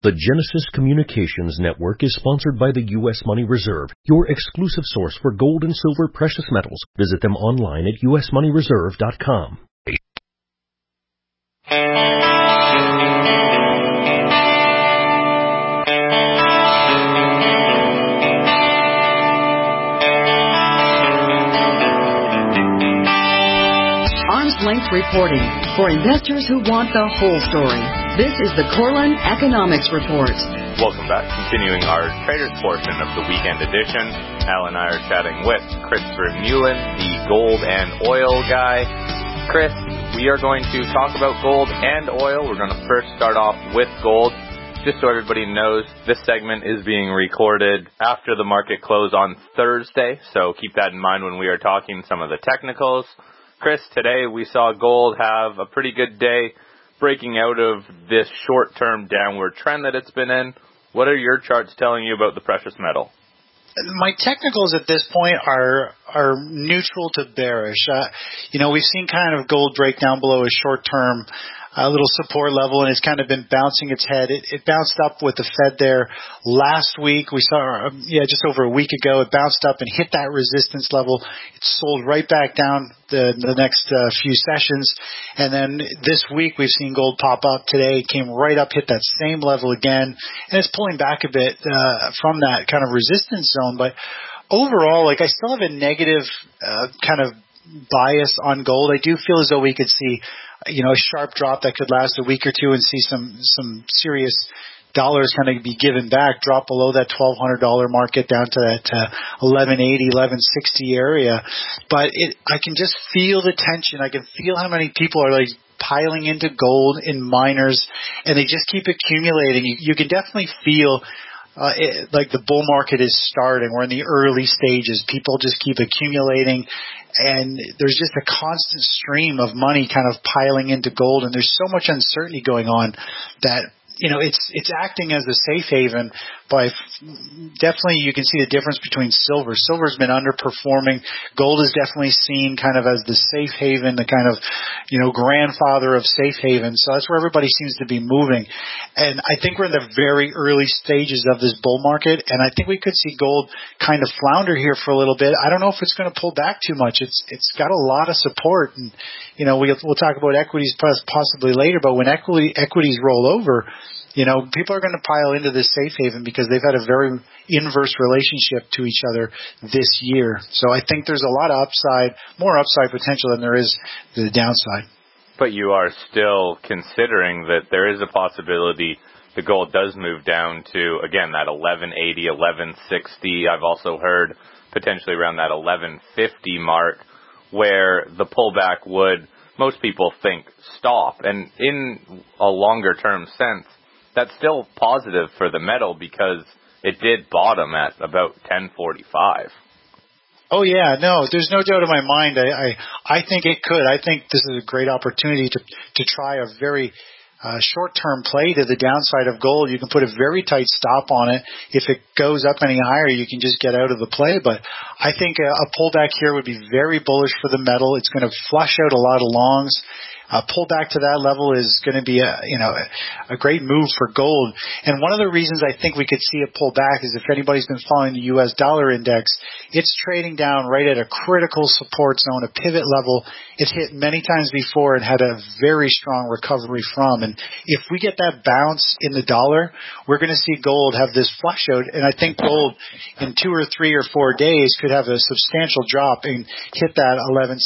The Genesis Communications Network is sponsored by the U.S. Money Reserve, your exclusive source for gold and silver precious metals. Visit them online at usmoneyreserve.com. Arm's-length reporting for investors who want the whole story. This is the Corlin Economics Report. Welcome back. Continuing our traders portion of the weekend edition. Al and I are chatting with Christopher Mullen, the gold and oil guy. Chris, we are going to talk about gold and oil. We're going to first start off with gold. Just so everybody knows, this segment is being recorded after the market close on Thursday, so keep that in mind when we are talking some of the technicals. Chris, today we saw gold have a pretty good day breaking out of this short-term downward trend that it's been in. What are your charts telling you about the precious metal? My technicals at this point are neutral to bearish. We've seen kind of gold break down below a short-term little support level, and it's kind of been bouncing its head. It bounced up with the Fed there last week. We saw, just over a week ago, it bounced up and hit that resistance level. It sold right back down the next few sessions. And then this week, we've seen gold pop up today. It came right up, hit that same level again, and it's pulling back a bit from that kind of resistance zone. But overall, I still have a negative kind of bias on gold. I do feel as though we could see a sharp drop that could last a week or two and see some serious dollars kind of be given back, drop below that $1,200 market down to that 1180, 1160 area. But I can just feel the tension. I can feel how many people are piling into gold in miners, and they just keep accumulating. You can definitely feel the bull market is starting. We're in the early stages. People just keep accumulating, and there's just a constant stream of money kind of piling into gold, and there's so much uncertainty going on that it's acting as a safe haven. By definitely, you can see the difference between silver. Silver's been underperforming. Gold is definitely seen kind of as the safe haven, the kind of grandfather of safe haven. So that's where everybody seems to be moving. And I think we're in the very early stages of this bull market, and I think we could see gold kind of flounder here for a little bit. I don't know if it's going to pull back too much. It's got a lot of support, and we'll talk about equities possibly later. But when equities roll over, people are going to pile into this safe haven because they've had a very inverse relationship to each other this year. So I think there's a lot of more upside potential than there is the downside. But you are still considering that there is a possibility the gold does move down to, again, that 1180, 1160. I've also heard potentially around that 1150 mark where the pullback would, most people think, stop. And in a longer term sense, that's still positive for the metal because it did bottom at about 1045. Oh, yeah. No, there's no doubt in my mind. I think it could. I think this is a great opportunity to try a very short-term play to the downside of gold. You can put a very tight stop on it. If it goes up any higher, you can just get out of the play. But I think a pullback here would be very bullish for the metal. It's going to flush out a lot of longs. A pullback to that level is going to be a great move for gold. And one of the reasons I think we could see it pull back is if anybody's been following the U.S. dollar index, it's trading down right at a critical support zone, a pivot level. It's hit many times before and had a very strong recovery from. And if we get that bounce in the dollar, we're going to see gold have this flush out. And I think gold in 2 or 3 or 4 days could have a substantial drop and hit that $1160,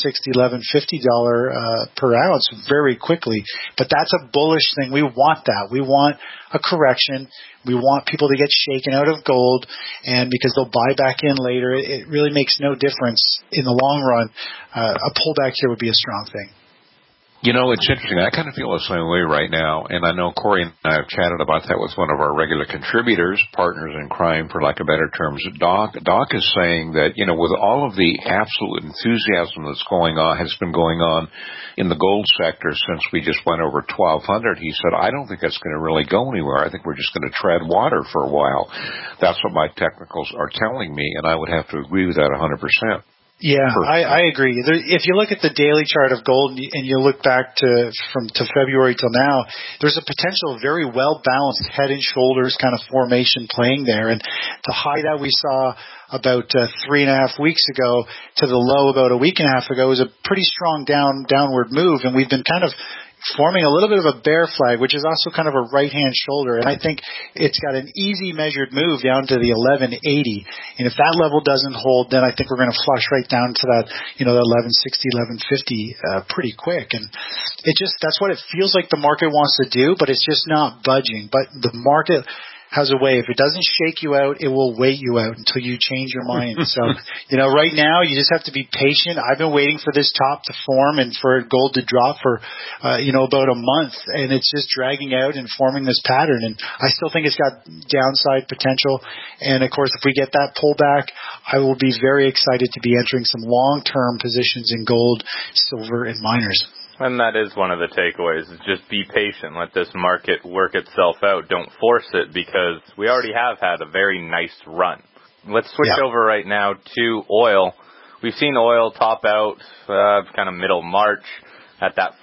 $1150 per ounce very quickly. But that's a bullish thing. We want that. We want a correction. We want people to get shaken out of gold, and because they'll buy back in later, it really makes no difference in the long run. A pullback here would be a strong thing. It's interesting. I kind of feel the same way right now, and I know Corey and I have chatted about that with one of our regular contributors, partners in crime, for lack of better terms, Doc. Doc is saying that, with all of the absolute enthusiasm that's has been going on in the gold sector since we just went over 1,200, he said, I don't think that's going to really go anywhere. I think we're just going to tread water for a while. That's what my technicals are telling me, and I would have to agree with that 100%. Yeah, I agree. If you look at the daily chart of gold and you look back to February till now, there's a potential very well balanced head and shoulders kind of formation playing there. And the high that we saw about 3.5 weeks ago to the low about a week and a half ago was a pretty strong downward move, and we've been kind of forming a little bit of a bear flag, which is also kind of a right-hand shoulder. And I think it's got an easy measured move down to the 1180. And if that level doesn't hold, then I think we're going to flush right down to that, that 1160, 1150 pretty quick. And that's what it feels like the market wants to do, but it's just not budging. But the market has a way. If it doesn't shake you out, it will wait you out until you change your mind. So, right now you just have to be patient. I've been waiting for this top to form and for gold to drop for, about a month, and it's just dragging out and forming this pattern. And I still think it's got downside potential. And of course, if we get that pullback, I will be very excited to be entering some long-term positions in gold, silver, and miners. And that is one of the takeaways, is just be patient. Let this market work itself out. Don't force it, because we already have had a very nice run. Let's switch over right now to oil. We've seen oil top out kind of middle March at that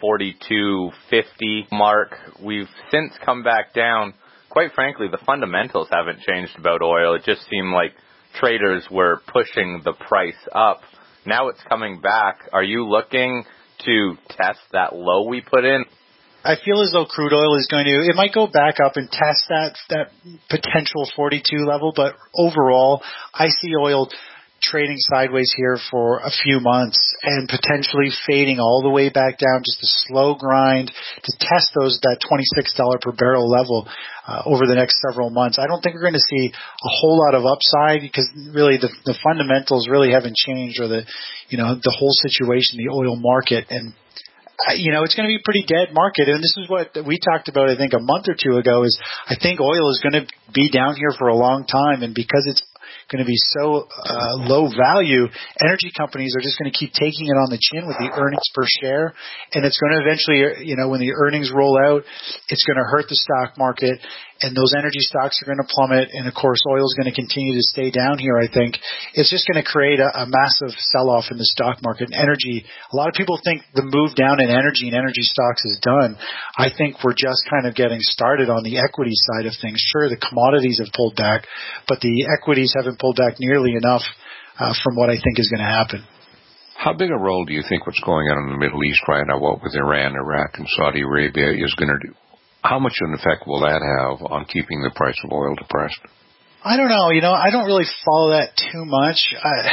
42.50 mark. We've since come back down. Quite frankly, the fundamentals haven't changed about oil. It just seemed like traders were pushing the price up. Now it's coming back. Are you looking to test that low we put in? I feel as though crude oil is it might go back up and test that potential 42 level, but overall, I see oil trading sideways here for a few months and potentially fading all the way back down, just a slow grind to test that $26 per barrel level over the next several months. I don't think we're going to see a whole lot of upside, because really the fundamentals really haven't changed, or the whole situation, the oil market. And it's going to be a pretty dead market. And this is what we talked about, I think, a month or two ago, is I think oil is going to be down here for a long time. And because it's going to be so low value, energy companies are just going to keep taking it on the chin with the earnings per share. And it's going to eventually, when the earnings roll out, it's going to hurt the stock market, and those energy stocks are going to plummet. And of course, oil is going to continue to stay down here. I think it's just going to create a massive sell-off in the stock market. And energy, a lot of people think the move down in energy and energy stocks is done. I think we're just kind of getting started on the equity side of things. Sure, the commodities have pulled back, but the equities haven't pulled back nearly enough from what I think is going to happen. How big a role do you think what's going on in the Middle East right now, what with Iran, Iraq, and Saudi Arabia, is going to do? How much of an effect will that have on keeping the price of oil depressed? I don't know. I don't really follow that too much.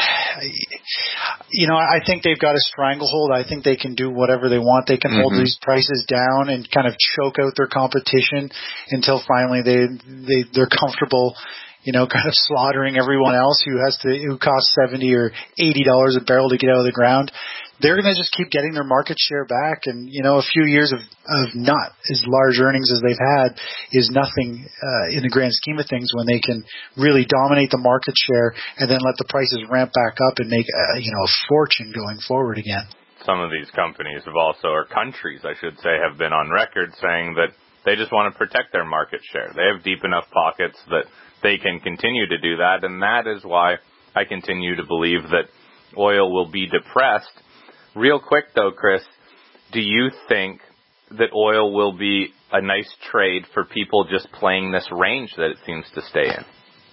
I think they've got a stranglehold. I think they can do whatever they want. They can hold these prices down and kind of choke out their competition until finally they're comfortable, kind of slaughtering everyone else who costs $70 or $80 a barrel to get out of the ground. They're going to just keep getting their market share back. And, a few years of not as large earnings as they've had is nothing in the grand scheme of things, when they can really dominate the market share and then let the prices ramp back up and make, a fortune going forward again. Some of these companies or countries, I should say, have been on record saying that they just want to protect their market share. They have deep enough pockets that they can continue to do that. And that is why I continue to believe that oil will be depressed. Real quick, though, Chris, do you think that oil will be a nice trade for people just playing this range that it seems to stay in?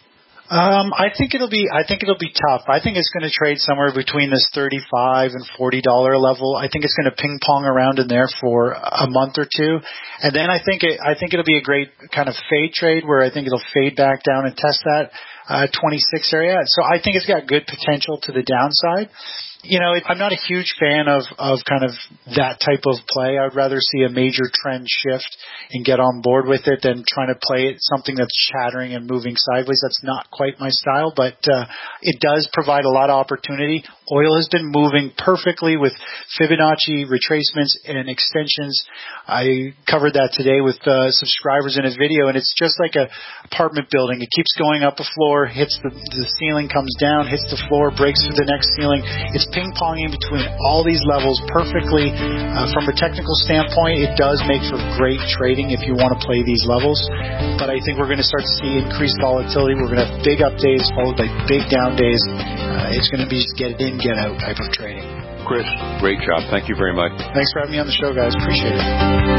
I think it'll be tough. I think it's going to trade somewhere between this $35 and $40 level. I think it's going to ping pong around in there for a month or two, and then I think it'll be a great kind of fade trade, where I think it'll fade back down and test that 26 area. So I think it's got good potential to the downside. I'm not a huge fan of kind of that type of play. I would rather see a major trend shift and get on board with it than trying to play it something that's chattering and moving sideways. That's not quite my style, but it does provide a lot of opportunity. Oil has been moving perfectly with Fibonacci retracements and extensions. I covered that today with subscribers in a video, and it's just like an apartment building. It keeps going up a floor, hits the ceiling, comes down, hits the floor, breaks through the next ceiling. It's ping-ponging between all these levels perfectly. From a technical standpoint, it does make for great trading if you want to play these levels. But I think we're going to start to see increased volatility. We're going to have big up days followed by big down days. It's going to be just get in, get out type of trading. Chris, great job. Thank you very much. Thanks for having me on the show, guys. Appreciate it.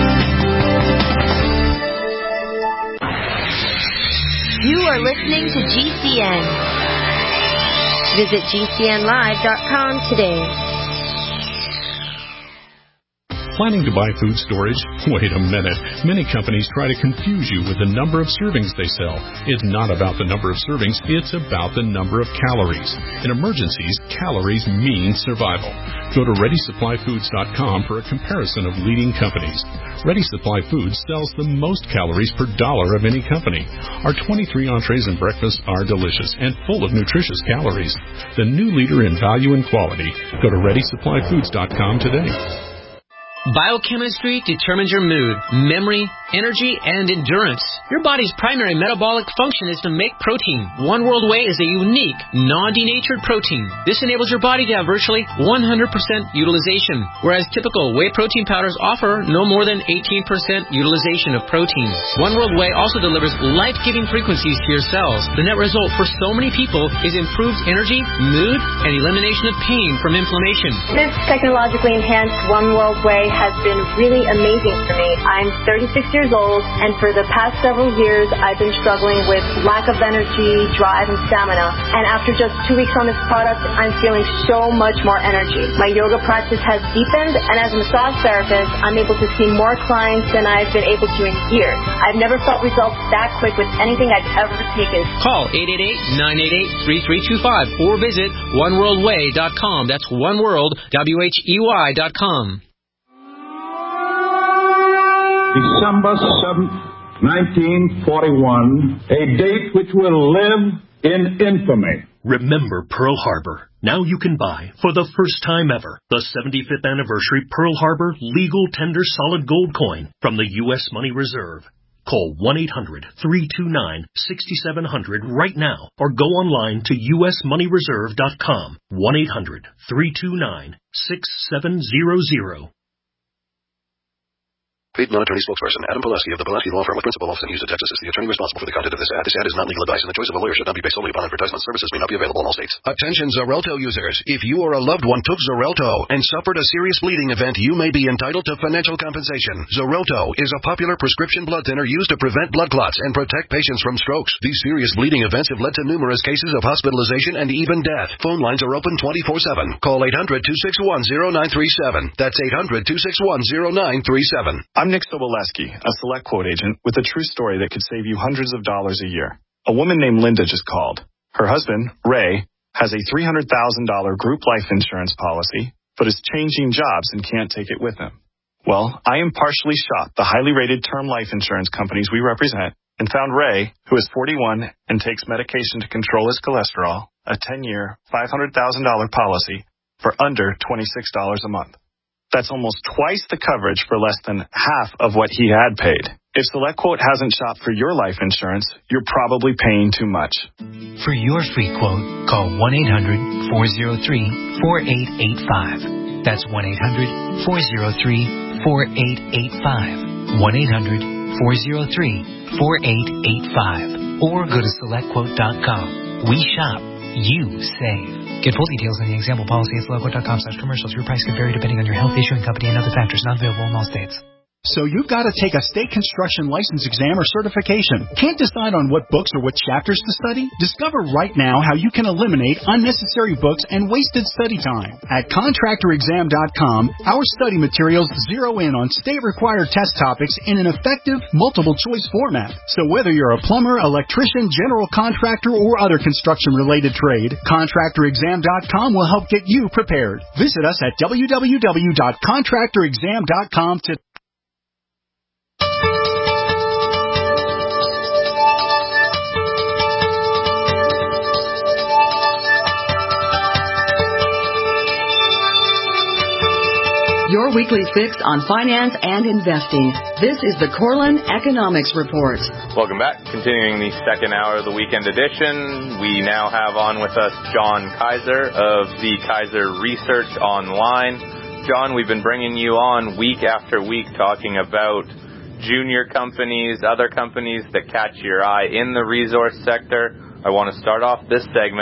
You are listening to GCN. Visit GCNlive.com today. Planning to buy food storage? Wait a minute. Many companies try to confuse you with the number of servings they sell. It's not about the number of servings, it's about the number of calories. In emergencies, calories mean survival. Go to ReadySupplyFoods.com for a comparison of leading companies. Ready Supply Foods sells the most calories per dollar of any company. Our 23 entrees and breakfasts are delicious and full of nutritious calories. The new leader in value and quality. Go to ReadySupplyFoods.com today. Biochemistry determines your mood, memory, energy, and endurance. Your body's primary metabolic function is to make protein. One World Whey is a unique, non-denatured protein. This enables your body to have virtually 100% utilization, whereas typical whey protein powders offer no more than 18% utilization of protein. One World Whey also delivers life-giving frequencies to your cells. The net result for so many people is improved energy, mood, and elimination of pain from inflammation. This technologically enhanced One World Whey has been really amazing for me. I'm 36 years old, and for the past several years, I've been struggling with lack of energy, drive, and stamina. And after just 2 weeks on this product, I'm feeling so much more energy. My yoga practice has deepened, and as a massage therapist, I'm able to see more clients than I've been able to in years. I've never felt results that quick with anything I've ever taken. Call 888-988-3325 or visit oneworldwhey.com. That's oneworldwhey.com. December 7th, 1941, a date which will live in infamy. Remember Pearl Harbor. Now you can buy, for the first time ever, the 75th anniversary Pearl Harbor legal tender solid gold coin from the U.S. Money Reserve. Call 1-800-329-6700 right now or go online to usmoneyreserve.com. 1-800-329-6700. Paid non-attorney spokesperson Adam Pulaski of the Pulaski Law Firm with principal office in Houston, Texas is the attorney responsible for the content of this ad. This ad is not legal advice, and the choice of a lawyer should not be based solely upon advertisement. Services may not be available in all states. Attention Xarelto users. If you or a loved one took Xarelto and suffered a serious bleeding event, you may be entitled to financial compensation. Xarelto is a popular prescription blood thinner used to prevent blood clots and protect patients from strokes. These serious bleeding events have led to numerous cases of hospitalization and even death. Phone lines are open 24/7. Call 800-261-0937. That's 800-261-0937. I'm Nick Soboleski, a Select Quote agent with a true story that could save you hundreds of dollars a year. A woman named Linda just called. Her husband, Ray, has a $300,000 group life insurance policy, but is changing jobs and can't take it with him. Well, I impartially shopped the highly rated term life insurance companies we represent and found Ray, who is 41 and takes medication to control his cholesterol, a 10-year, $500,000 policy for under $26 a month. That's almost twice the coverage for less than half of what he had paid. If SelectQuote hasn't shopped for your life insurance, you're probably paying too much. For your free quote, call 1-800-403-4885. That's 1-800-403-4885. 1-800-403-4885. Or go to SelectQuote.com. We shop. You save. Get full details on the example policy at SelectQuote.com/commercials. Your price can vary depending on your health, issuing company, and other factors. Not available in all states. So you've got to take a state construction license exam or certification. Can't decide on what books or what chapters to study? Discover right now how you can eliminate unnecessary books and wasted study time. At ContractorExam.com, our study materials zero in on state-required test topics in an effective, multiple-choice format. So whether you're a plumber, electrician, general contractor, or other construction-related trade, ContractorExam.com will help get you prepared. Visit us at www.ContractorExam.com today. Your weekly fix on finance and investing. This is the Corlin Economics Report. Welcome back. Continuing the second hour of the weekend edition, we now have on with us John Kaiser of the Kaiser Research Online. John, we've been bringing you on week after week talking about junior companies, other companies that catch your eye in the resource sector. I want to start off this segment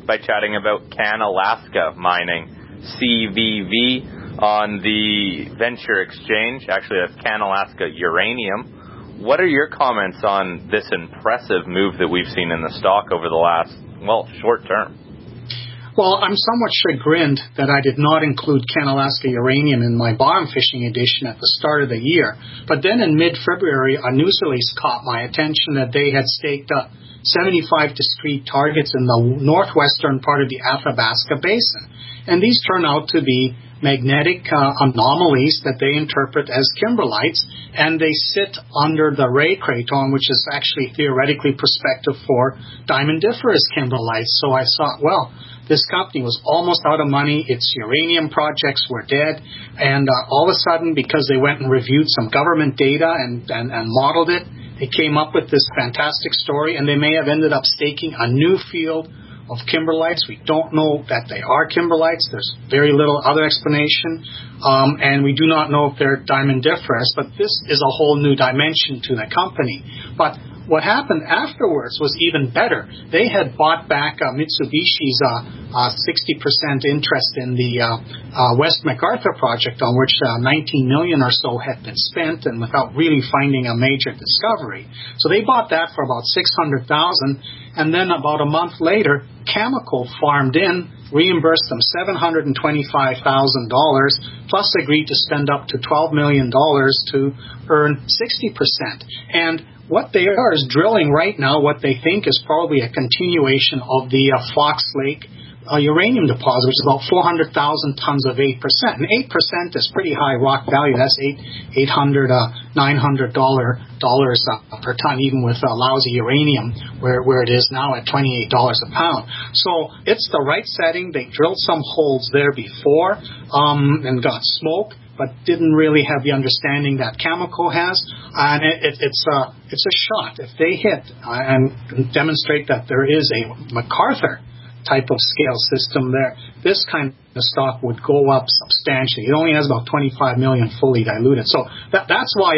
by chatting about Canalaska mining, CVV, on the Venture Exchange. Actually, that's Canalaska Uranium. What are your comments on this impressive move that we've seen in the stock over the last, short term? Well, I'm somewhat chagrined that I did not include Canalaska Uranium in my bottom fishing edition at the start of the year. But then in mid-February, a news release caught my attention that they had staked up 75 discrete targets in the northwestern part of the Athabasca Basin. And these turn out to be magnetic anomalies that they interpret as kimberlites, and they sit under the Ray Craton, which is actually theoretically prospective for diamondiferous kimberlites. So I thought, this company was almost out of money. Its uranium projects were dead. And all of a sudden, because they went and reviewed some government data and modeled it, they came up with this fantastic story, and they may have ended up staking a new field of kimberlites. We don't know that they are kimberlites. There's very little other explanation. And we do not know if they're diamondiferous, but this is a whole new dimension to the company. But what happened afterwards was even better. They had bought back Mitsubishi's 60% interest in the West MacArthur project, on which $19 million or so had been spent, and without really finding a major discovery. So they bought that for about $600,000, and then about a month later, Cameco farmed in, reimbursed them $725,000, plus agreed to spend up to $12 million to earn 60%. And what they are is drilling right now what they think is probably a continuation of the Fox Lake uranium deposit, which is about 400,000 tons of 8%. And 8% is pretty high rock value. That's $800, $900 per ton, even with lousy uranium, where it is now at $28 a pound. So it's the right setting. They drilled some holes there before and got smoke, but didn't really have the understanding that Cameco has. And it's a shot. If they hit and demonstrate that there is a MacArthur type of scale system there, this kind of stock would go up substantially. It only has about 25 million fully diluted. So that's why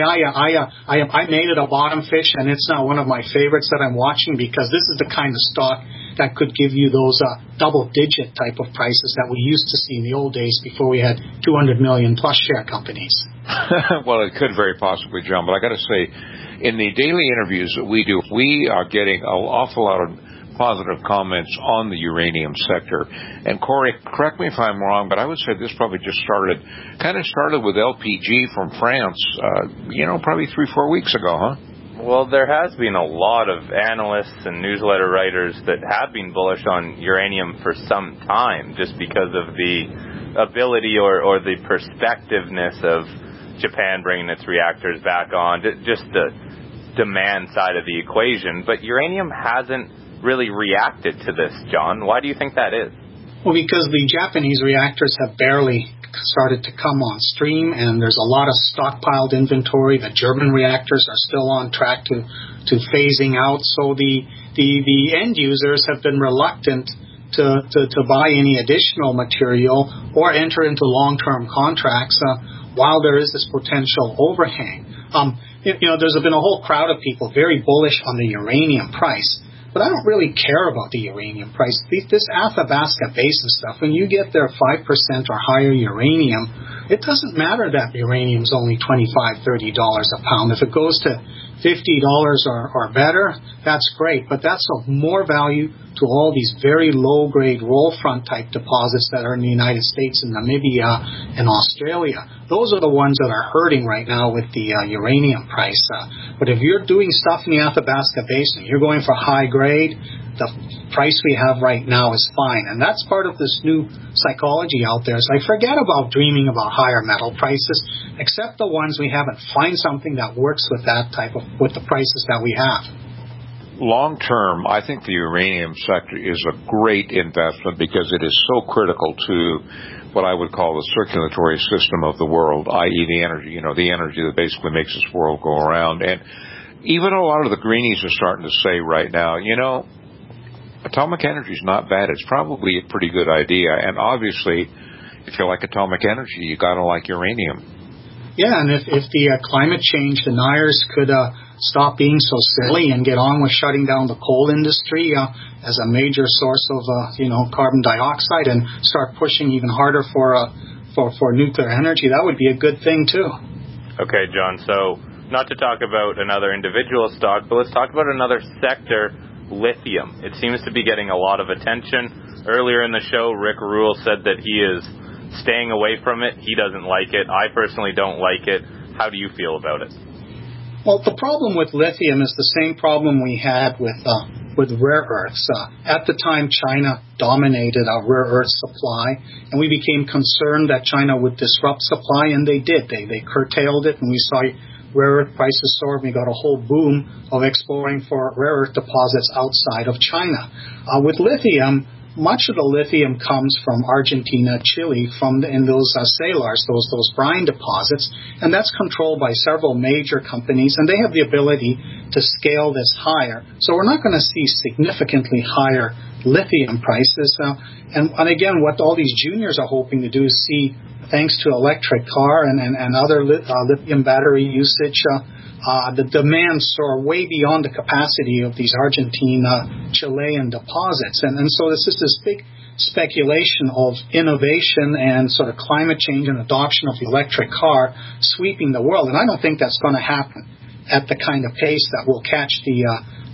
I made it a bottom fish, and it's now one of my favorites that I'm watching, because this is the kind of stock that could give you those double-digit type of prices that we used to see in the old days before we had 200 million plus share companies. Well, it could very possibly, John, but I got to say, in the daily interviews that we do, we are getting an awful lot of positive comments on the uranium sector. And Corey, correct me if I'm wrong, but I would say this probably just started with LPG from France, probably 3-4 weeks ago, huh? Well, there has been a lot of analysts and newsletter writers that have been bullish on uranium for some time, just because of the ability or the perspectiveness of Japan bringing its reactors back on, just the demand side of the equation. But uranium hasn't really reacted to this, John. Why do you think that is? Well, because the Japanese reactors have barely started to come on stream, and there's a lot of stockpiled inventory. The German reactors are still on track to phasing out. So the end users have been reluctant to buy any additional material or enter into long-term contracts while there is this potential overhang. There's been a whole crowd of people very bullish on the uranium price. But I don't really care about the uranium price. This Athabasca Basin stuff, when you get their 5% or higher uranium, it doesn't matter that uranium's only $25, $30 a pound. If it goes to $50 or better, that's great. But that's of more value to all these very low-grade roll-front type deposits that are in the United States and Namibia and Australia. Those are the ones that are hurting right now with the uranium price. But if you're doing stuff in the Athabasca Basin, you're going for high grade, the price we have right now is fine. And that's part of this new psychology out there. It's like, forget about dreaming about higher metal prices, except the ones we haven't. Find something that works with that with the prices that we have. Long term, I think the uranium sector is a great investment because it is so critical to what I would call the circulatory system of the world, i.e. the energy that basically makes this world go around. And even a lot of the greenies are starting to say right now, atomic energy is not bad. It's probably a pretty good idea. And obviously, if you like atomic energy, you got to like uranium. Yeah, and if the climate change deniers could stop being so silly and get on with shutting down the coal industry as a major source of carbon dioxide and start pushing even harder for nuclear energy, that would be a good thing too. Okay, John, so not to talk about another individual stock, but let's talk about another sector, lithium. It seems to be getting a lot of attention. Earlier in the show, Rick Rule said that he is staying away from it. He doesn't like it. I personally don't like it. How do you feel about it? Well, the problem with lithium is the same problem we had with rare earths. At the time, China dominated our rare earth supply, and we became concerned that China would disrupt supply, and they did. They curtailed it, and we saw rare earth prices soar, and we got a whole boom of exploring for rare earth deposits outside of China. With lithium, much of the lithium comes from Argentina, Chile, in those salars, those brine deposits, and that's controlled by several major companies, and they have the ability to scale this higher. So we're not going to see significantly higher lithium prices. And again, what all these juniors are hoping to do is see, thanks to electric car and other lithium battery usage, the demand soar way beyond the capacity of these Argentina, Chilean deposits. And so this is this big speculation of innovation and sort of climate change and adoption of the electric car sweeping the world. And I don't think that's going to happen at the kind of pace that will catch the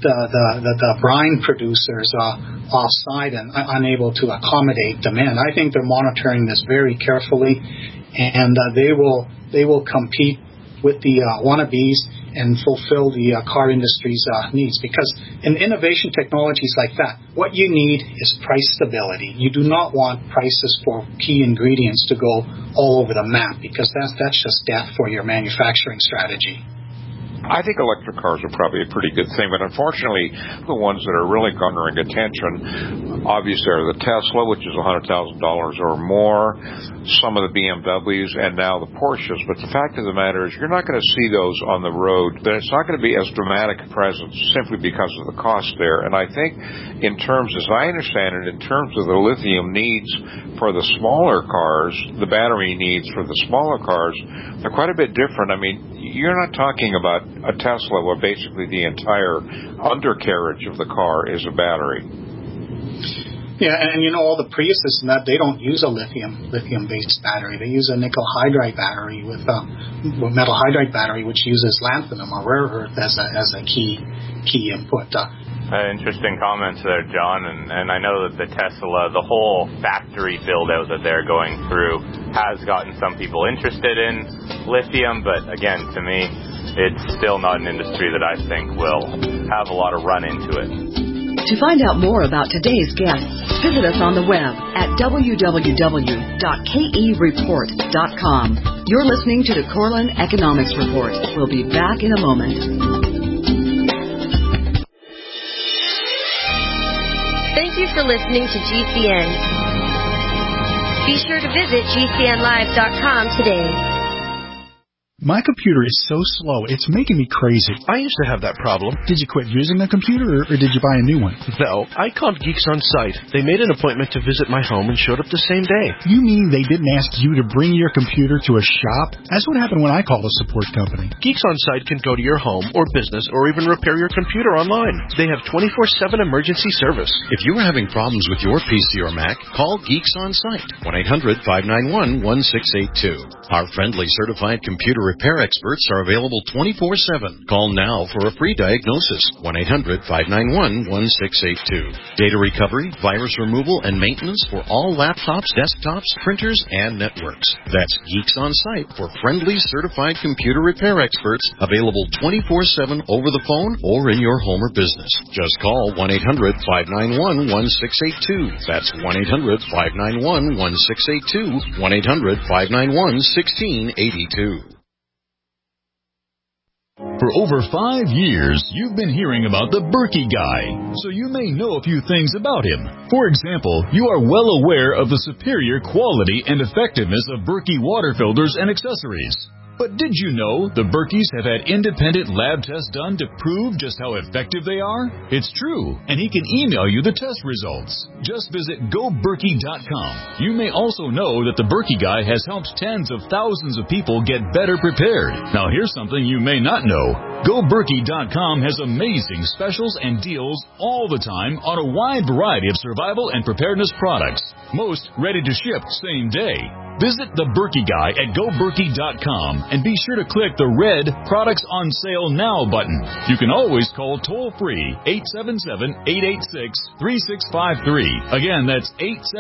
brine producers offside and unable to accommodate demand. I think they're monitoring this very carefully, and they will compete with the wannabes and fulfill the car industry's needs. Because in innovation technologies like that, what you need is price stability. You do not want prices for key ingredients to go all over the map, because that's just death for your manufacturing strategy. I think electric cars are probably a pretty good thing, but unfortunately, the ones that are really garnering attention, obviously, are the Tesla, which is $100,000 or more, some of the BMWs, and now the Porsches. But the fact of the matter is, you're not going to see those on the road. But it's not going to be as dramatic a presence simply because of the cost there. And I think, in terms, as I understand it, in terms of the lithium needs for the smaller cars, the battery needs for the smaller cars, they're quite a bit different. I mean, you're not talking about a Tesla where basically the entire undercarriage of the car is a battery. Yeah, and all the Priuses and that, they don't use a lithium-based battery. They use a nickel hydride battery with metal hydride battery, which uses lanthanum or rare earth as a key input. Interesting comments there, John, and I know that the Tesla, the whole factory build-out that they're going through has gotten some people interested in lithium, but again, to me, it's still not an industry that I think will have a lot of run into it. To find out more about today's guests, visit us on the web at www.kereport.com. You're listening to the Corlin Economics Report. We'll be back in a moment. Thank you for listening to GCN. Be sure to visit GCNlive.com today. My computer is so slow, it's making me crazy. I used to have that problem. Did you quit using the computer, or did you buy a new one? No, I called Geeks On Site. They made an appointment to visit my home and showed up the same day. You mean they didn't ask you to bring your computer to a shop? That's what happened when I called a support company. Geeks On Site can go to your home or business or even repair your computer online. They have 24/7 emergency service. If you are having problems with your PC or Mac, call Geeks On Site, 1-800-591-1682. Our friendly certified computer repair experts are available 24/7. Call now for a free diagnosis. 1-800-591-1682. Data recovery, virus removal, and maintenance for all laptops, desktops, printers, and networks. That's Geeks On Site for friendly certified computer repair experts, available 24/7 over the phone or in your home or business. Just call 1-800-591-1682. That's 1-800-591-1682. 1-800-591-1682. For over 5 years, you've been hearing about the Berkey Guy, so you may know a few things about him. For example, you are well aware of the superior quality and effectiveness of Berkey water filters and accessories. But did you know the Berkeys have had independent lab tests done to prove just how effective they are? It's true, and he can email you the test results. Just visit GoBerkey.com. You may also know that the Berkey Guy has helped tens of thousands of people get better prepared. Now here's something you may not know. GoBerkey.com has amazing specials and deals all the time on a wide variety of survival and preparedness products. Most ready to ship same day. Visit the Berkey Guy at GoBerkey.com and be sure to click the red Products on Sale Now button. You can always call toll-free 877-886-3653. Again, that's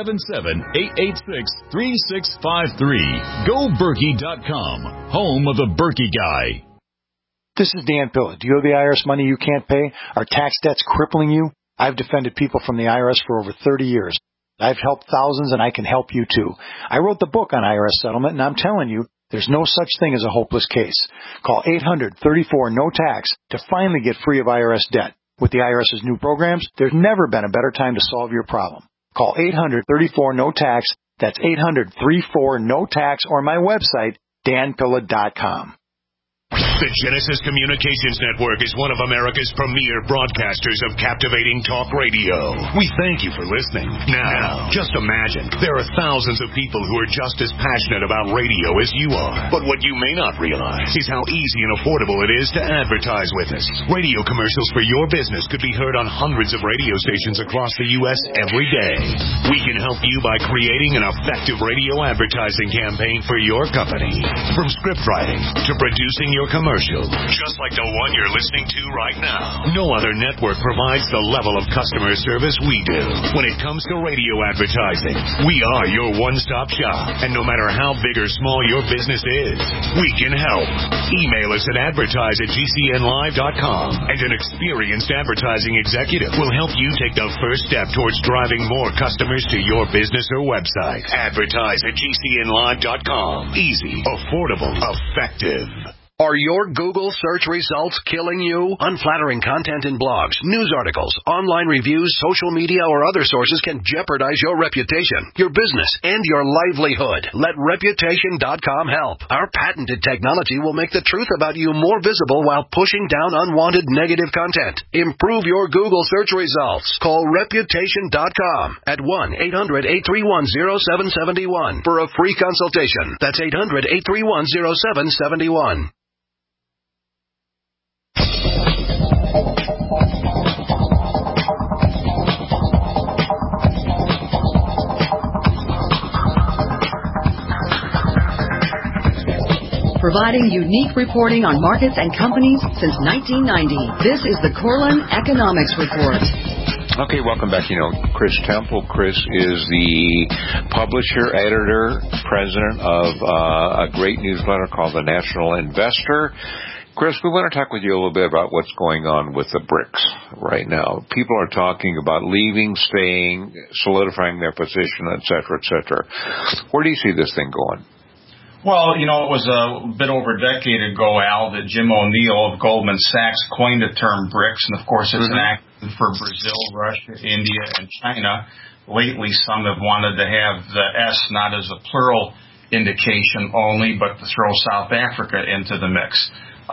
877-886-3653. GoBerkey.com, home of the Berkey Guy. This is Dan Pilla. Do you owe the IRS money you can't pay? Are tax debts crippling you? I've defended people from the IRS for over 30 years. I've helped thousands, and I can help you too. I wrote the book on IRS settlement, and I'm telling you, there's no such thing as a hopeless case. Call 800-34-NO-TAX to finally get free of IRS debt. With the IRS's new programs, there's never been a better time to solve your problem. Call 800-34-NO-TAX. That's 800-34-NO-TAX, or my website, danpilla.com. The Genesis Communications Network is one of America's premier broadcasters of captivating talk radio. We thank you for listening. Now, just imagine, there are thousands of people who are just as passionate about radio as you are. But what you may not realize is how easy and affordable it is to advertise with us. Radio commercials for your business could be heard on hundreds of radio stations across the U.S. every day. We can help you by creating an effective radio advertising campaign for your company. From script writing to producing your commercial, just like the one you're listening to right now. No other network provides the level of customer service we do. When it comes to radio advertising, we are your one-stop shop. And no matter how big or small your business is, we can help. Email us at advertise@gcnlive.com, and an experienced advertising executive will help you take the first step towards driving more customers to your business or website. Advertise@gcnlive.com. Easy, affordable, effective. Are your Google search results killing you? Unflattering content in blogs, news articles, online reviews, social media, or other sources can jeopardize your reputation, your business, and your livelihood. Let Reputation.com help. Our patented technology will make the truth about you more visible while pushing down unwanted negative content. Improve your Google search results. Call Reputation.com at 1-800-831-0771 for a free consultation. That's 800-831-0771. Providing unique reporting on markets and companies since 1990. This is the Corlin Economics Report. Okay, welcome back. Chris Temple. Chris is the publisher, editor, president of a great newsletter called The National Investor. Chris, we want to talk with you a little bit about what's going on with the BRICS right now. People are talking about leaving, staying, solidifying their position, et cetera, et cetera. Where do you see this thing going? Well, it was a bit over a decade ago, Al, that Jim O'Neill of Goldman Sachs coined the term BRICS, and of course it's an acronym for Brazil, Russia, India, and China. Lately, some have wanted to have the S not as a plural indication only, but to throw South Africa into the mix.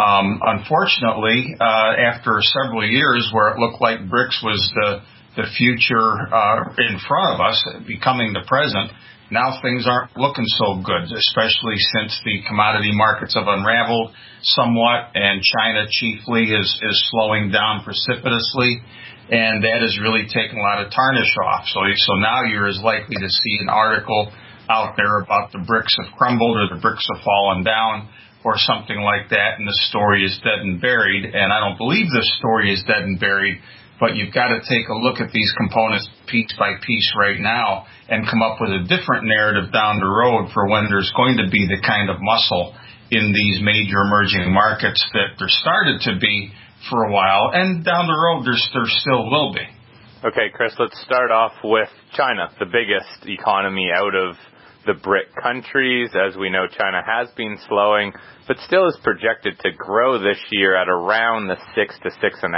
Unfortunately, after several years where it looked like BRICS was the future in front of us, becoming the present, now things aren't looking so good, especially since the commodity markets have unraveled somewhat, and China chiefly is slowing down precipitously, and that has really taken a lot of tarnish off. So now you're as likely to see an article out there about the BRICS have crumbled or the BRICS have fallen down or something like that, and the story is dead and buried. And I don't believe this story is dead and buried, but you've got to take a look at these components piece by piece right now and come up with a different narrative down the road for when there's going to be the kind of muscle in these major emerging markets that there started to be for a while, and down the road there still will be. Okay, Chris, let's start off with China, the biggest economy out of the BRIC countries. As we know, China has been slowing, but still is projected to grow this year at around the 6 to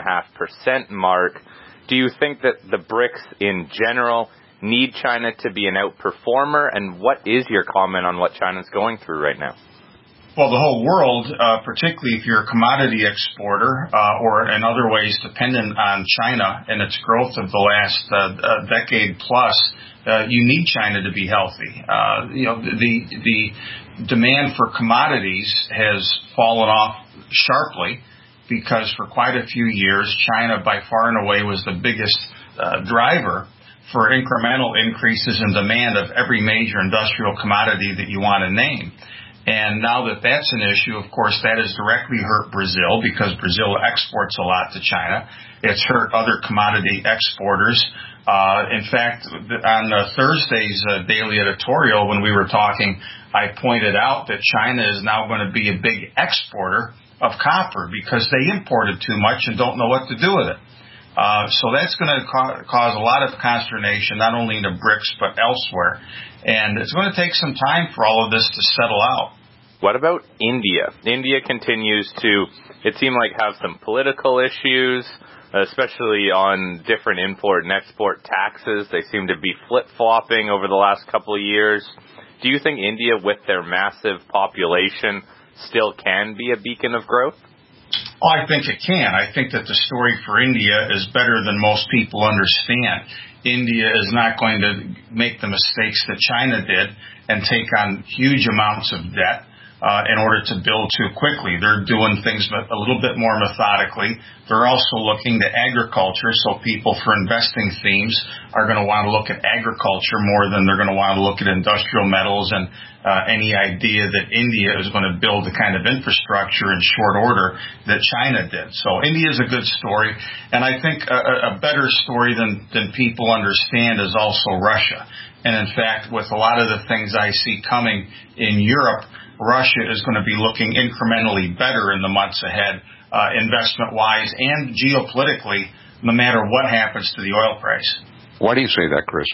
6.5% mark. Do you think that the BRICS in general need China to be an outperformer? And what is your comment on what China's going through right now? Well, the whole world, particularly if you're a commodity exporter or in other ways dependent on China and its growth of the last decade plus, you need China to be healthy. The demand for commodities has fallen off sharply because for quite a few years, China by far and away was the biggest driver for incremental increases in demand of every major industrial commodity that you want to name. And now that that's an issue, of course, that has directly hurt Brazil because Brazil exports a lot to China. It's hurt other commodity exporters. In fact, on Thursday's daily editorial, when we were talking, I pointed out that China is now going to be a big exporter of copper because they imported too much and don't know what to do with it. So that's going to cause a lot of consternation, not only in the BRICS, but elsewhere. And it's going to take some time for all of this to settle out. What about India? India continues to, it seemed like, have some political issues, especially on different import and export taxes. They seem to be flip-flopping over the last couple of years. Do you think India, with their massive population, still can be a beacon of growth? Oh, I think it can. I think that the story for India is better than most people understand. India is not going to make the mistakes that China did and take on huge amounts of debt in order to build too quickly. They're doing things a little bit more methodically. They're also looking to agriculture, so people for investing themes are going to want to look at agriculture more than they're going to want to look at industrial metals and any idea that India is going to build the kind of infrastructure in short order that China did. So India is a good story, and I think a better story than people understand is also Russia. And in fact, with a lot of the things I see coming in Europe, Russia is going to be looking incrementally better in the months ahead, investment-wise and geopolitically, no matter what happens to the oil price. Why do you say that, Chris?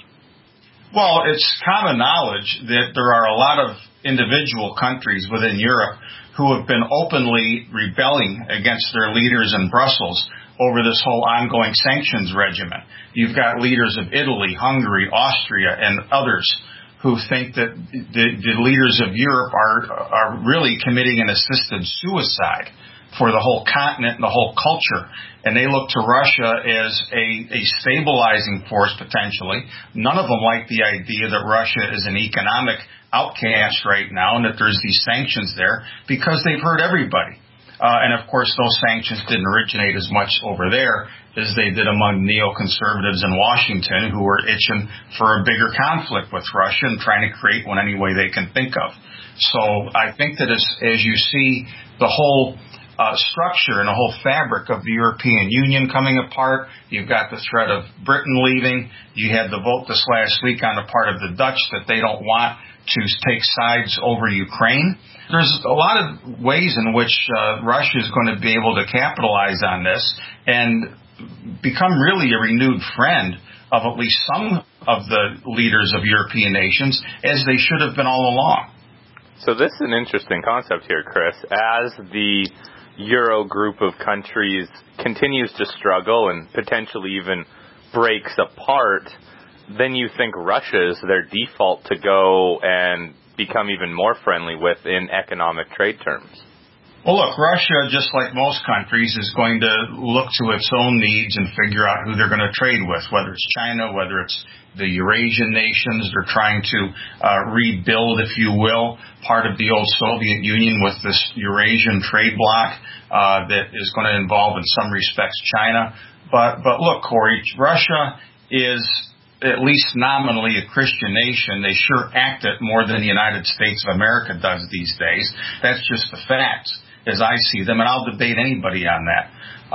Well, it's common knowledge that there are a lot of individual countries within Europe who have been openly rebelling against their leaders in Brussels over this whole ongoing sanctions regimen. You've got leaders of Italy, Hungary, Austria, and others who think that the leaders of Europe are really committing an assisted suicide for the whole continent and the whole culture. And they look to Russia as a stabilizing force, potentially. None of them like the idea that Russia is an economic outcast right now and that there's these sanctions there because they've hurt everybody. And, of course, those sanctions didn't originate as much over there as they did among neoconservatives in Washington who were itching for a bigger conflict with Russia and trying to create one any way they can think of. So I think that as you see the whole structure and the whole fabric of the European Union coming apart, you've got the threat of Britain leaving, you had the vote this last week on the part of the Dutch that they don't want to take sides over Ukraine. There's a lot of ways in which Russia is going to be able to capitalize on this and become really a renewed friend of at least some of the leaders of European nations, as they should have been all along. So this is an interesting concept here, Chris. As the Euro group of countries continues to struggle and potentially even breaks apart, then you think Russia is their default to go and become even more friendly with in economic trade terms. Well, look, Russia, just like most countries, is going to look to its own needs and figure out who they're going to trade with, whether it's China, whether it's the Eurasian nations. They're trying to rebuild, if you will, part of the old Soviet Union with this Eurasian trade bloc that is going to involve, in some respects, China. But look, Corey, Russia is at least nominally a Christian nation. They sure act it more than the United States of America does these days. That's just the facts as I see them, and I'll debate anybody on that.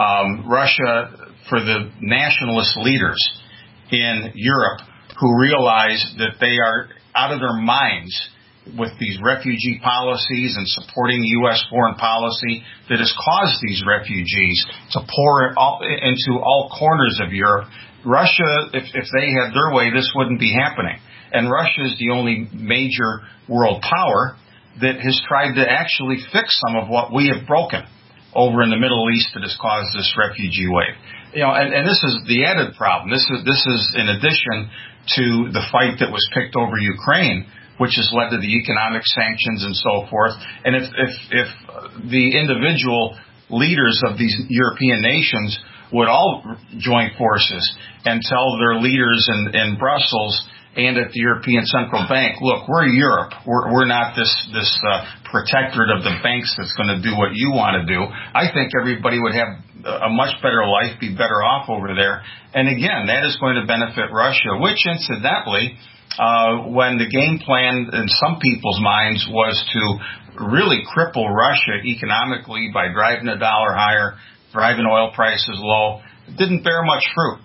Russia, for the nationalist leaders in Europe who realize that they are out of their minds with these refugee policies and supporting U.S. foreign policy that has caused these refugees to pour into all corners of Europe. Russia, if they had their way, this wouldn't be happening. And Russia is the only major world power that has tried to actually fix some of what we have broken over in the Middle East that has caused this refugee wave. You know, and this is the added problem. This is in addition to the fight that was picked over Ukraine. which has led to the economic sanctions and so forth. And if the individual leaders of these European nations would all join forces and tell their leaders in Brussels and at the European Central Bank, look, we're Europe. We're not this protectorate of the banks that's going to do what you want to do. I think everybody would have a much better life, be better off over there. And again, that is going to benefit Russia, which incidentally, when the game plan in some people's minds was to really cripple Russia economically by driving the dollar higher, driving oil prices low, it didn't bear much fruit.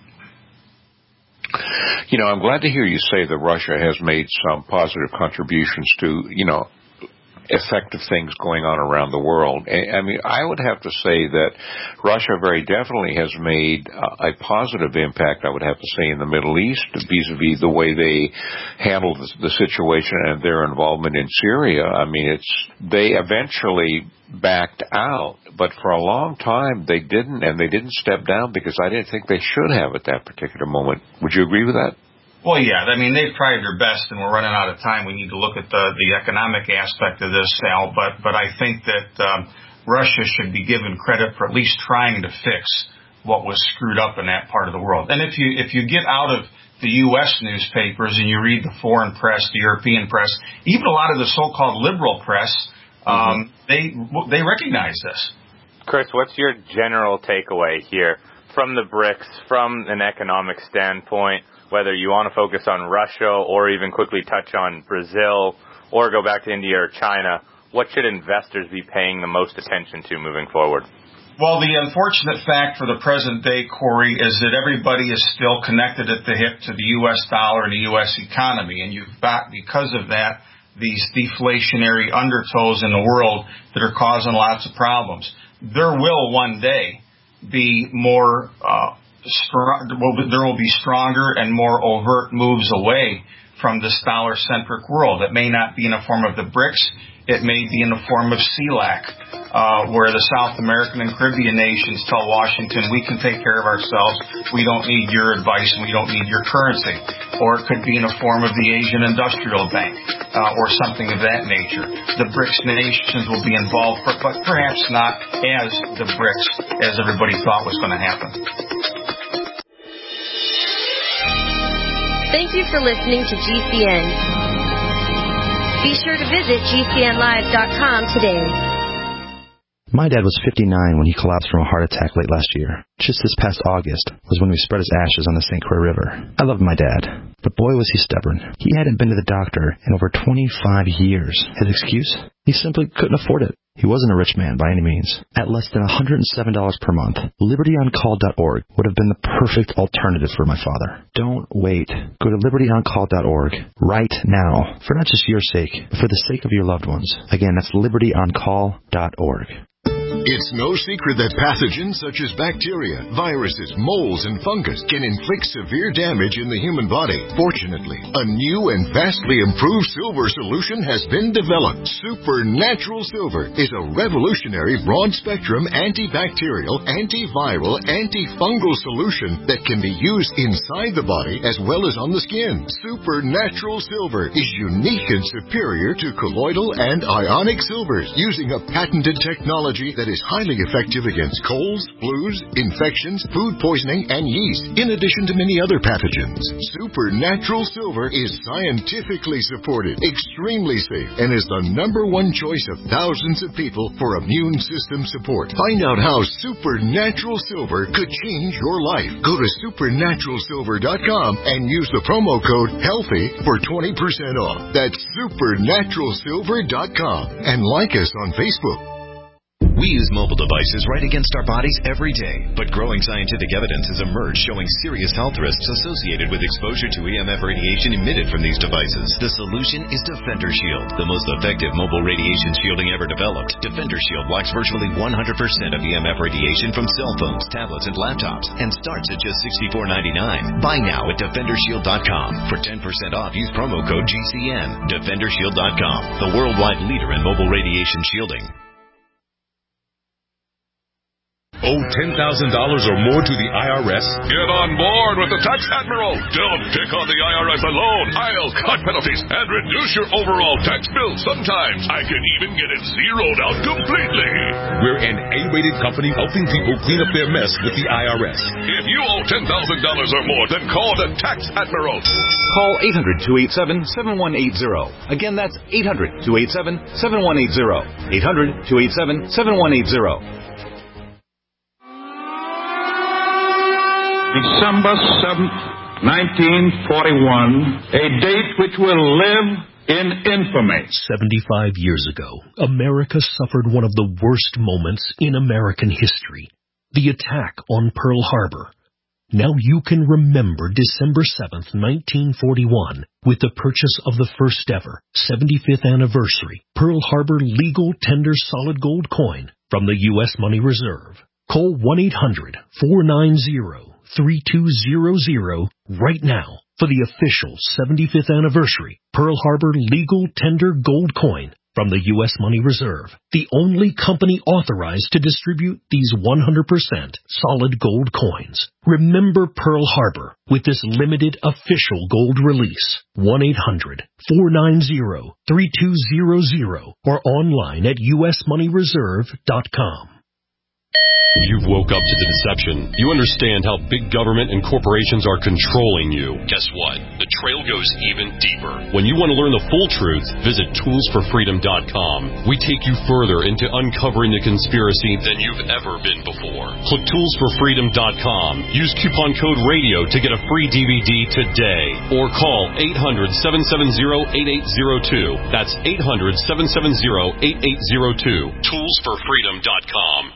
I'm glad to hear you say that Russia has made some positive contributions to, effective things going on around the world. I mean, I would have to say that Russia very definitely has made a positive impact, I would have to say, in the Middle East vis-a-vis the way they handled the situation and their involvement in Syria. I mean, they eventually backed out, but for a long time they didn't, and they didn't step down because I didn't think they should have at that particular moment. Would you agree with that? Well, yeah. I mean, they've tried their best, and we're running out of time. We need to look at the economic aspect of this, Sal. But I think that Russia should be given credit for at least trying to fix what was screwed up in that part of the world. And if you get out of the U.S. newspapers and you read the foreign press, the European press, even a lot of the so-called liberal press, they recognize this. Chris, what's your general takeaway here from the BRICS, from an economic standpoint? Whether you want to focus on Russia or even quickly touch on Brazil or go back to India or China, what should investors be paying the most attention to moving forward? Well, the unfortunate fact for the present day, Corey, is that everybody is still connected at the hip to the U.S. dollar and the U.S. economy. And you've got, because of that, these deflationary undertows in the world that are causing lots of problems. There will one day be more there will be stronger and more overt moves away from this dollar-centric world. It may not be in the form of the BRICS. It may be in the form of CELAC, where the South American and Caribbean nations tell Washington, we can take care of ourselves. We don't need your advice and we don't need your currency. Or it could be in the form of the Asian Industrial Bank or something of that nature. The BRICS nations will be involved, but perhaps not as the BRICS as everybody thought was going to happen. Thank you for listening to GCN. Be sure to visit GCNlive.com today. My dad was 59 when he collapsed from a heart attack late last year. Just this past August was when we spread his ashes on the St. Croix River. I loved my dad, but boy was he stubborn. He hadn't been to the doctor in over 25 years. His excuse? He simply couldn't afford it. He wasn't a rich man by any means. At less than $107 per month, LibertyOnCall.org would have been the perfect alternative for my father. Don't wait. Go to LibertyOnCall.org right now, for not just your sake, but for the sake of your loved ones. Again, that's LibertyOnCall.org. It's no secret that pathogens such as bacteria, viruses, molds, and fungus can inflict severe damage in the human body. Fortunately, a new and vastly improved silver solution has been developed. Supernatural Silver is a revolutionary broad-spectrum antibacterial, antiviral, antifungal solution that can be used inside the body as well as on the skin. Supernatural Silver is unique and superior to colloidal and ionic silvers, using a patented technology that is highly effective against colds, flus, infections, food poisoning, and yeast, in addition to many other pathogens. Supernatural Silver is scientifically supported, extremely safe, and is the #1 choice of thousands of people for immune system support. Find out how Supernatural Silver could change your life. Go to supernaturalsilver.com and use the promo code HEALTHY for 20% off. That's supernaturalsilver.com, and like us on Facebook. We use mobile devices right against our bodies every day, but growing scientific evidence has emerged showing serious health risks associated with exposure to EMF radiation emitted from these devices. The solution is Defender Shield, the most effective mobile radiation shielding ever developed. Defender Shield blocks virtually 100% of EMF radiation from cell phones, tablets, and laptops, and starts at just $64.99. Buy now at DefenderShield.com. For 10% off, use promo code GCN. DefenderShield.com, the worldwide leader in mobile radiation shielding. Owe $10,000 or more to the IRS? Get on board with the Tax Admiral. Don't take on the IRS alone. I'll cut penalties and reduce your overall tax bill. Sometimes I can even get it zeroed out completely. We're an A-rated company helping people clean up their mess with the IRS. If you owe $10,000 or more, then call the Tax Admiral. Call 800-287-7180. Again, that's 800-287-7180. 800-287-7180. December 7th, 1941, a date which will live in infamy. 75 years ago, America suffered one of the worst moments in American history, the attack on Pearl Harbor. Now you can remember December 7th, 1941, with the purchase of the first ever 75th anniversary Pearl Harbor legal tender solid gold coin from the U.S. Money Reserve. Call 1-800-490-3200 right now for the official 75th anniversary Pearl Harbor legal tender gold coin from the U.S. Money Reserve, the only company authorized to distribute these 100% solid gold coins. Remember Pearl Harbor with this limited official gold release. 1-800-490-3200 or online at usmoneyreserve.com. You've woke up to the deception. You understand how big government and corporations are controlling you. Guess what? The trail goes even deeper. When you want to learn the full truth, visit toolsforfreedom.com. We take you further into uncovering the conspiracy than you've ever been before. Click toolsforfreedom.com. Use coupon code RADIO to get a free DVD today. Or call 800-770-8802. That's 800-770-8802. Toolsforfreedom.com.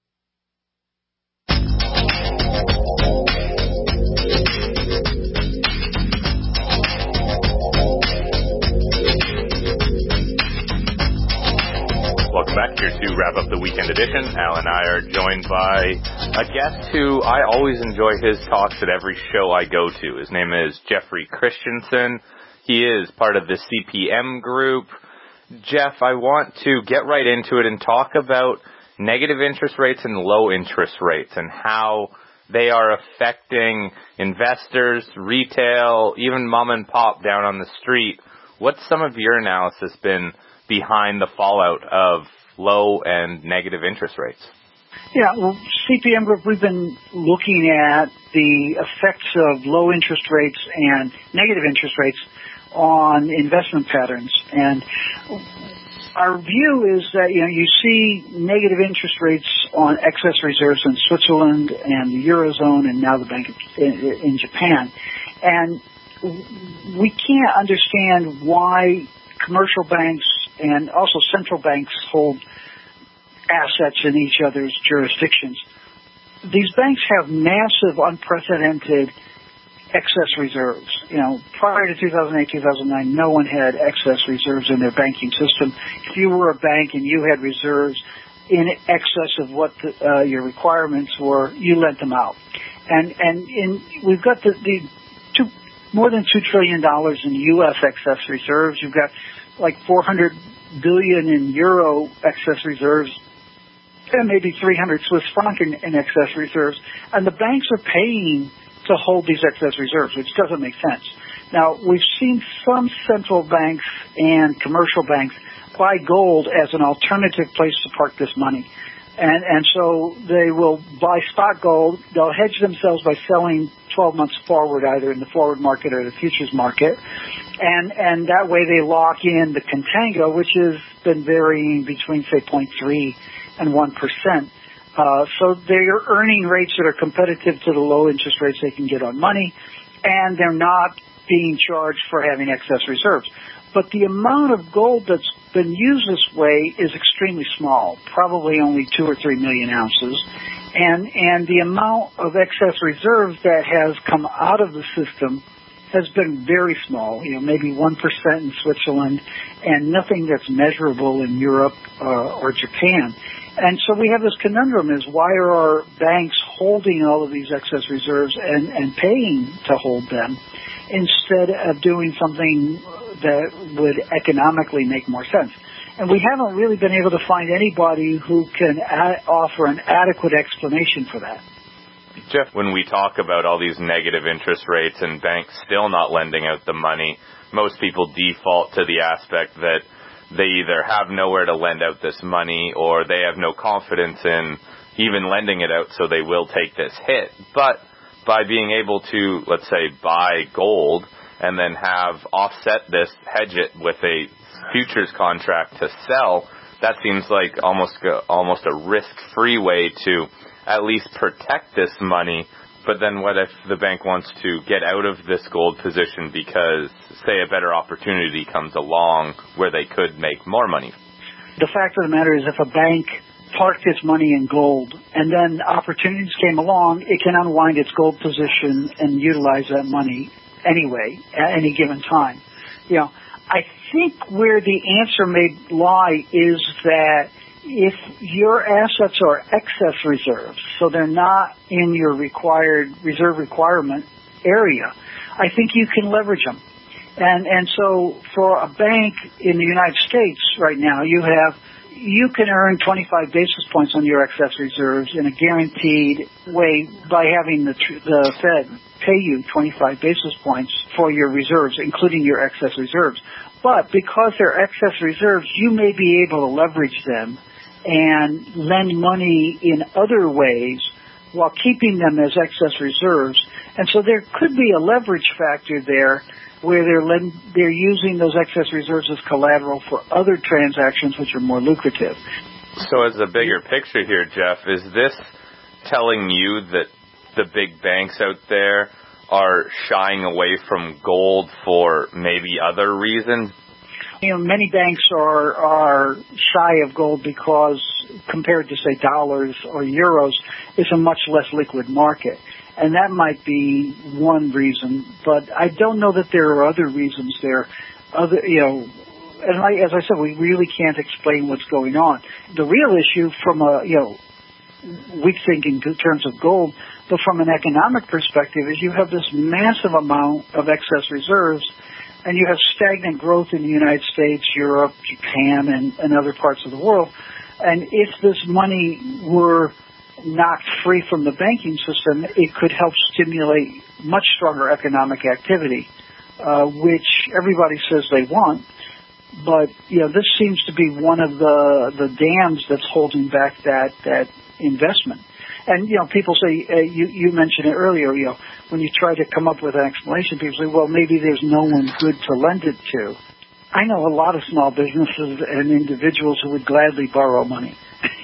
Welcome back here to wrap up the weekend edition. Al and I are joined by a guest who I always enjoy his talks at every show I go to. His name is Jeffrey Christensen. He is part of the CPM group. Jeff, I want to get right into it and talk about negative interest rates and low interest rates and how they are affecting investors, retail, even mom and pop down on the street. What's some of your analysis been behind the fallout of low and negative interest rates? Yeah, well, CPM Group, we've been looking at the effects of low interest rates and negative interest rates on investment patterns. And our view is that, you see negative interest rates on excess reserves in Switzerland and the Eurozone and now the Bank in Japan. And we can't understand why commercial banks and also central banks hold assets in each other's jurisdictions. These banks have massive, unprecedented excess reserves. Prior to 2008, 2009, no one had excess reserves in their banking system. If you were a bank and you had reserves in excess of what your requirements were, you lent them out. And we've got more than $2 trillion in U.S. excess reserves. You've got like 400 billion in euro excess reserves and maybe 300 Swiss franc in excess reserves. And the banks are paying to hold these excess reserves, which doesn't make sense. Now, we've seen some central banks and commercial banks buy gold as an alternative place to park this money. And so they will buy spot gold. They'll hedge themselves by selling 12 months forward, either in the forward market or the futures market. And that way they lock in the contango, which has been varying between, say, 0.3 and 1%. So they're earning rates that are competitive to the low interest rates they can get on money, and they're not being charged for having excess reserves. But the amount of gold that's been used this way is extremely small, probably only 2 or 3 million ounces. And the amount of excess reserves that has come out of the system has been very small, maybe 1% in Switzerland, and nothing that's measurable in Europe or Japan. And so we have this conundrum: is why are our banks holding all of these excess reserves and paying to hold them instead of doing something that would economically make more sense? And we haven't really been able to find anybody who can offer an adequate explanation for that. Jeff, when we talk about all these negative interest rates and banks still not lending out the money, most people default to the aspect that they either have nowhere to lend out this money or they have no confidence in even lending it out, so they will take this hit. But by being able to, let's say, buy gold and then have offset this, hedge it with a futures contract to sell, that seems like almost a risk-free way to at least protect this money. But then what if the bank wants to get out of this gold position because, say, a better opportunity comes along where they could make more money? The fact of the matter is, if a bank parked its money in gold and then opportunities came along, it can unwind its gold position and utilize that money anyway at any given time. You know, I think where the answer may lie is that if your assets are excess reserves, so they're not in your required reserve requirement area, I think you can leverage them. And so for a bank in the United States right now, you can earn 25 basis points on your excess reserves in a guaranteed way by having the Fed pay you 25 basis points for your reserves, including your excess reserves. But because they're excess reserves, you may be able to leverage them and lend money in other ways while keeping them as excess reserves. And so there could be a leverage factor there where they're using those excess reserves as collateral for other transactions which are more lucrative. So as a bigger picture here, Jeff, is this telling you that the big banks out there are shying away from gold for maybe other reasons? You know, many banks are shy of gold because compared to, say, dollars or euros, it's a much less liquid market. And that might be one reason, but I don't know that there are other reasons there. As I said, we really can't explain what's going on. The real issue from we think in terms of gold, but from an economic perspective is you have this massive amount of excess reserves, and you have stagnant growth in the United States, Europe, Japan, and other parts of the world. And if this money were knocked free from the banking system, it could help stimulate much stronger economic activity, which everybody says they want. But, this seems to be one of the dams that's holding back that investment. And, people say, you mentioned it earlier, when you try to come up with an explanation, people say, well, maybe there's no one good to lend it to. I know a lot of small businesses and individuals who would gladly borrow money.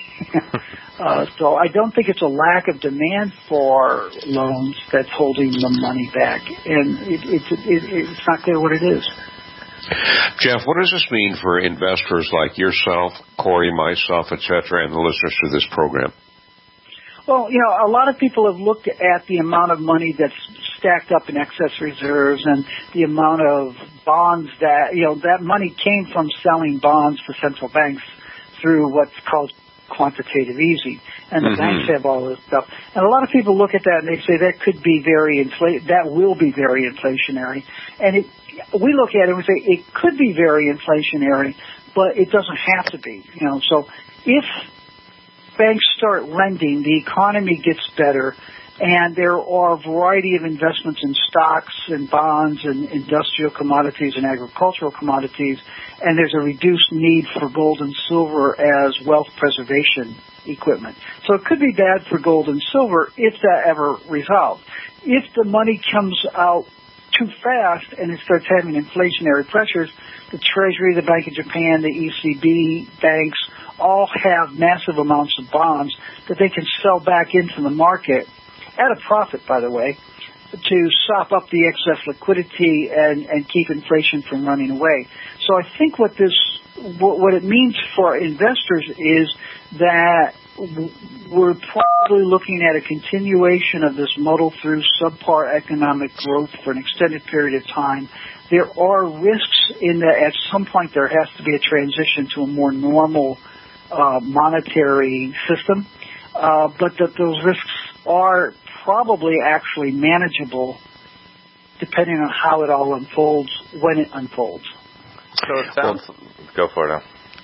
So I don't think it's a lack of demand for loans that's holding the money back. And it's not clear what it is. Jeff, what does this mean for investors like yourself, Corey, myself, etc., and the listeners to this program? Well, a lot of people have looked at the amount of money that's stacked up in excess reserves and the amount of bonds that money came from selling bonds for central banks through what's called quantitative easing. And the banks have all this stuff. And a lot of people look at that and they say that could be that will be very inflationary. And we look at it and we say it could be very inflationary, but it doesn't have to be. So if banks start lending, the economy gets better, and there are a variety of investments in stocks and bonds and industrial commodities and agricultural commodities, and there's a reduced need for gold and silver as wealth preservation equipment. So it could be bad for gold and silver if that ever resolves. If the money comes out too fast and it starts having inflationary pressures, the Treasury, the Bank of Japan, the ECB, banks, all have massive amounts of bonds that they can sell back into the market at a profit, by the way, to sop up the excess liquidity and keep inflation from running away. So I think what it means for investors is that we're probably looking at a continuation of this muddle through subpar economic growth for an extended period of time. There are risks in that at some point there has to be a transition to a more normal monetary system, but that those risks are probably actually manageable depending on how it all unfolds when it unfolds. So it sounds... Go for it, Al.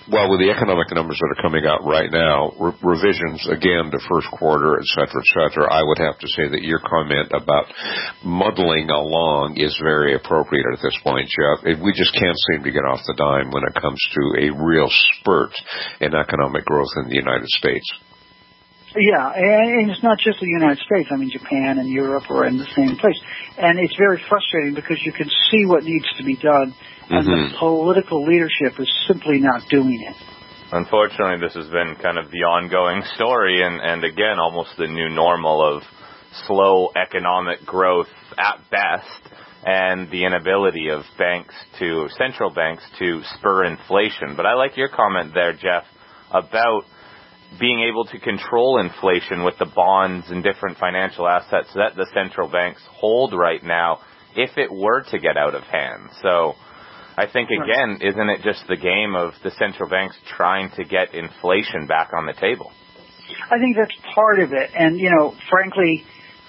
Well, with the economic numbers that are coming out right now, revisions, again, to first quarter, et cetera, I would have to say that your comment about muddling along is very appropriate at this point, Jeff. We just can't seem to get off the dime when it comes to a real spurt in economic growth in the United States. Yeah, and it's not just the United States. I mean, Japan and Europe are in the same place. And it's very frustrating because you can see what needs to be done, and the political leadership is simply not doing it. Unfortunately, this has been kind of the ongoing story, and again, almost the new normal of slow economic growth at best, and the inability of central banks to spur inflation. But I like your comment there, Jeff, about being able to control inflation with the bonds and different financial assets that the central banks hold right now if it were to get out of hand. So I think, again, isn't it just the game of the central banks trying to get inflation back on the table? I think that's part of it. And, frankly,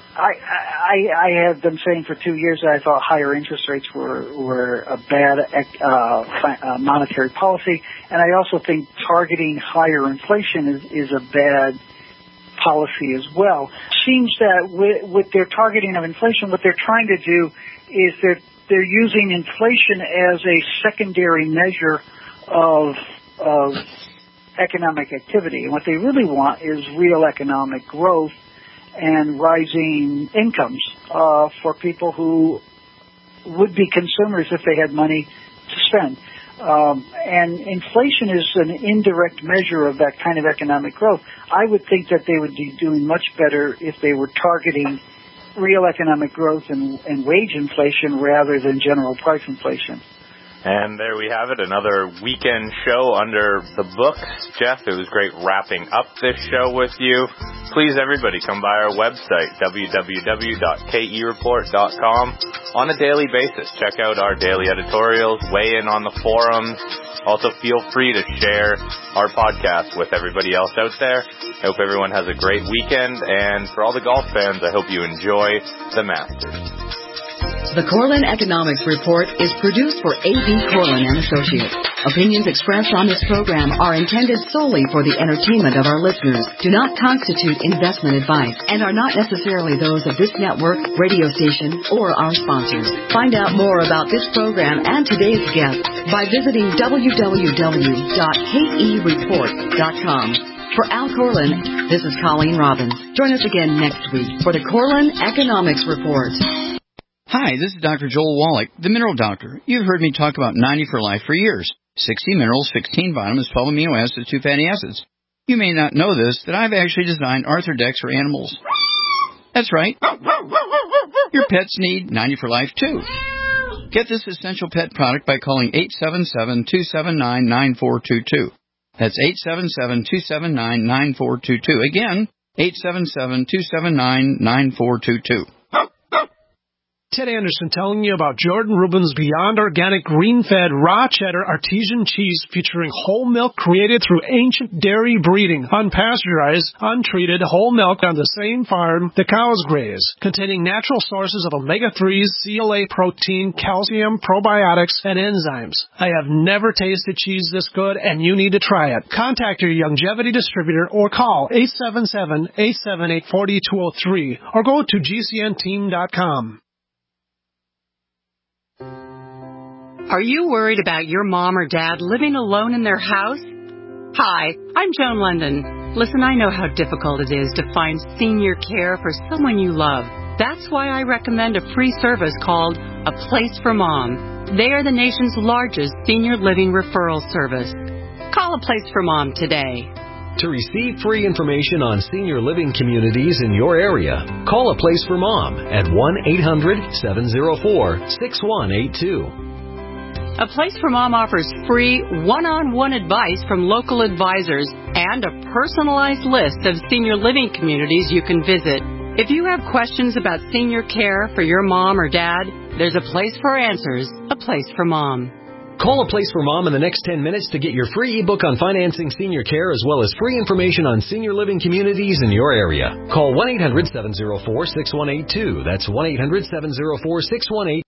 I have been saying for 2 years that I thought higher interest rates were a bad monetary policy, and I also think targeting higher inflation is a bad policy as well. It seems that with their targeting of inflation, what they're trying to do is they're using inflation as a secondary measure of economic activity, and what they really want is real economic growth and rising incomes for people who would be consumers if they had money to spend. And inflation is an indirect measure of that kind of economic growth. I would think that they would be doing much better if they were targeting real economic growth and wage inflation rather than general price inflation. And there we have it, another weekend show under the books. Jeff, it was great wrapping up this show with you. Please, everybody, come by our website, www.kereport.com, on a daily basis. Check out our daily editorials, weigh in on the forums. Also, feel free to share our podcast with everybody else out there. I hope everyone has a great weekend, and for all the golf fans, I hope you enjoy the Masters. The Corlin Economics Report is produced for A.B. Corlin & Associates. Opinions expressed on this program are intended solely for the entertainment of our listeners, do not constitute investment advice, and are not necessarily those of this network, radio station, or our sponsors. Find out more about this program and today's guest by visiting www.kereport.com. For Al Corlin, this is Colleen Robbins. Join us again next week for the Corlin Economics Report. Hi, this is Dr. Joel Wallach, the Mineral Doctor. You've heard me talk about 90 for Life for years. 60 minerals, 16 vitamins, 12 amino acids, 2 fatty acids. You may not know this, that I've actually designed Arthrodex for animals. That's right. Your pets need 90 for Life, too. Get this essential pet product by calling 877-279-9422. That's 877-279-9422. Again, 877-279-9422. Ted Anderson telling you about Jordan Rubin's Beyond Organic Green-Fed Raw Cheddar Artesian Cheese featuring whole milk created through ancient dairy breeding, unpasteurized, untreated whole milk on the same farm the cows graze, containing natural sources of omega-3s, CLA protein, calcium, probiotics, and enzymes. I have never tasted cheese this good, and you need to try it. Contact your Longevity distributor or call 877-878-4203 or go to gcnteam.com. Are you worried about your mom or dad living alone in their house? Hi, I'm Joan London. Listen, I know how difficult it is to find senior care for someone you love. That's why I recommend a free service called A Place for Mom. They are the nation's largest senior living referral service. Call A Place for Mom today. To receive free information on senior living communities in your area, call A Place for Mom at 1-800-704-6182. A Place for Mom offers free one-on-one advice from local advisors and a personalized list of senior living communities you can visit. If you have questions about senior care for your mom or dad, there's a place for answers, A Place for Mom. Call A Place for Mom in the next 10 minutes to get your free ebook on financing senior care as well as free information on senior living communities in your area. Call 1-800-704-6182. That's 1-800-704-6182.